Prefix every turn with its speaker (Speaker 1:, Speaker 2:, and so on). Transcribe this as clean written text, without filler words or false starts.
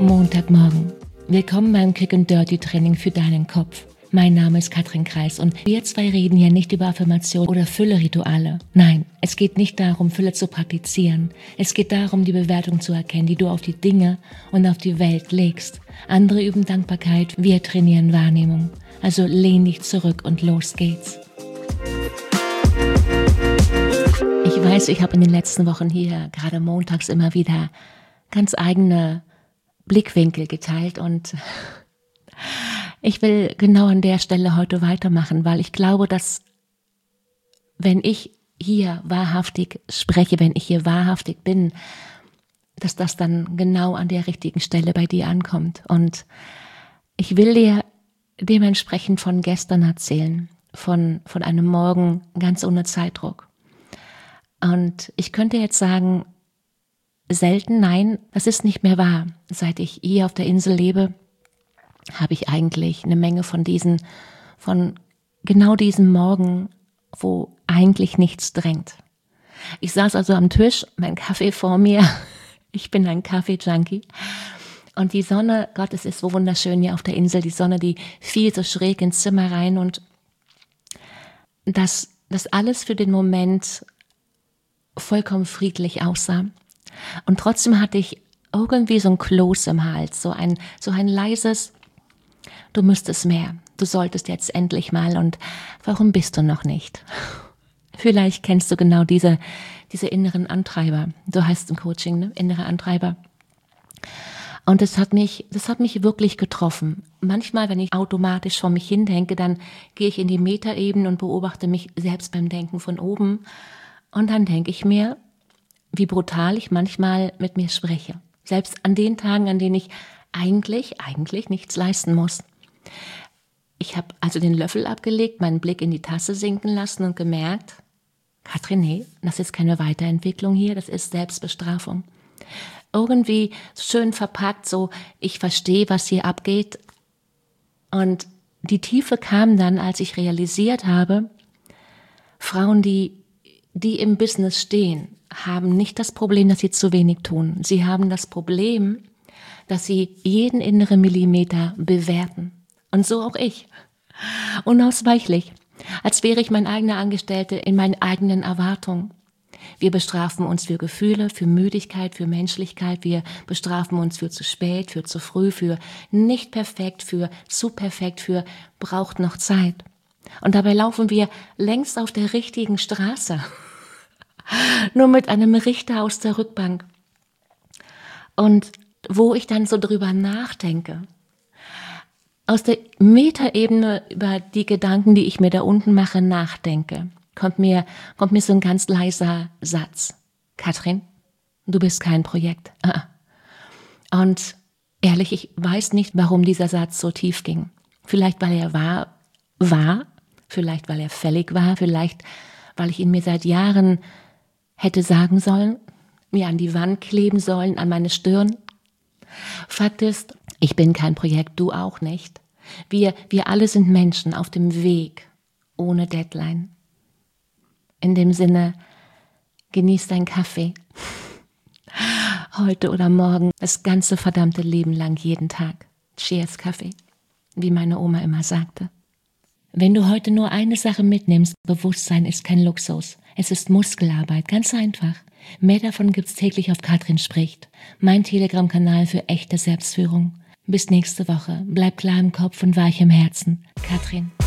Speaker 1: Montagmorgen. Willkommen beim Quick and Dirty Training für deinen Kopf. Mein Name ist Katrin Kreis und wir zwei reden hier nicht über Affirmation oder Fülle-Rituale. Nein, es geht nicht darum, Fülle zu praktizieren. Es geht darum, die Bewertung zu erkennen, die du auf die Dinge und auf die Welt legst. Andere üben Dankbarkeit, wir trainieren Wahrnehmung. Also lehn dich zurück und los geht's. Ich weiß, ich habe in den letzten Wochen hier, gerade montags, immer wieder ganz eigene Blickwinkel geteilt und ich will genau an der Stelle heute weitermachen, weil ich glaube, dass wenn ich hier wahrhaftig spreche, wenn ich hier wahrhaftig bin, dass das dann genau an der richtigen Stelle bei dir ankommt. Und ich will dir dementsprechend von gestern erzählen, von einem Morgen ganz ohne Zeitdruck. Und ich könnte jetzt sagen, selten, nein, das ist nicht mehr wahr. Seit ich hier auf der Insel lebe, habe ich eigentlich eine Menge von genau diesem Morgen, wo eigentlich nichts drängt. Ich saß also am Tisch, mein Kaffee vor mir, ich bin ein Kaffee-Junkie und die Sonne, Gott, es ist so wunderschön hier auf der Insel, die Sonne, die fiel so schräg ins Zimmer rein und das alles für den Moment vollkommen friedlich aussah. Und trotzdem hatte ich irgendwie so ein Kloß im Hals, so ein leises, du müsstest mehr, du solltest jetzt endlich mal und warum bist du noch nicht? Vielleicht kennst du genau diese inneren Antreiber, so heißt es im Coaching, ne? Innere Antreiber. Und das hat mich wirklich getroffen. Manchmal, wenn ich automatisch vor mich hindenke, dann gehe ich in die Metaebene und beobachte mich selbst beim Denken von oben und dann denke ich mir, wie brutal ich manchmal mit mir spreche. Selbst an den Tagen, an denen ich eigentlich nichts leisten muss. Ich habe also den Löffel abgelegt, meinen Blick in die Tasse sinken lassen und gemerkt, Katrin, nee, das ist keine Weiterentwicklung hier, das ist Selbstbestrafung. Irgendwie schön verpackt, so ich verstehe, was hier abgeht. Und die Tiefe kam dann, als ich realisiert habe, Frauen, die im Business stehen, haben nicht das Problem, dass sie zu wenig tun. Sie haben das Problem, dass sie jeden inneren Millimeter bewerten. Und so auch ich. Unausweichlich. Als wäre ich mein eigener Angestellte in meinen eigenen Erwartungen. Wir bestrafen uns für Gefühle, für Müdigkeit, für Menschlichkeit. Wir bestrafen uns für zu spät, für zu früh, für nicht perfekt, für zu perfekt, für braucht noch Zeit. Und dabei laufen wir längst auf der richtigen Straße. Nur mit einem Richter aus der Rückbank. Und wo ich dann so drüber nachdenke, aus der Metaebene über die Gedanken, die ich mir da unten mache, nachdenke, kommt mir so ein ganz leiser Satz. Katrin, du bist kein Projekt. Und ehrlich, ich weiß nicht, warum dieser Satz so tief ging. Vielleicht, weil er war, vielleicht, weil er fällig war, vielleicht, weil ich ihn mir seit Jahren hätte sagen sollen, mir an die Wand kleben sollen, an meine Stirn. Fakt ist, ich bin kein Projekt, du auch nicht. Wir alle sind Menschen auf dem Weg, ohne Deadline. In dem Sinne, genieß deinen Kaffee. Heute oder morgen, das ganze verdammte Leben lang, jeden Tag. Cheers Kaffee, wie meine Oma immer sagte. Wenn du heute nur eine Sache mitnimmst, Bewusstsein ist kein Luxus. Es ist Muskelarbeit, ganz einfach. Mehr davon gibt's täglich auf Katrin spricht. Mein Telegram-Kanal für echte Selbstführung. Bis nächste Woche. Bleib klar im Kopf und weich im Herzen. Katrin.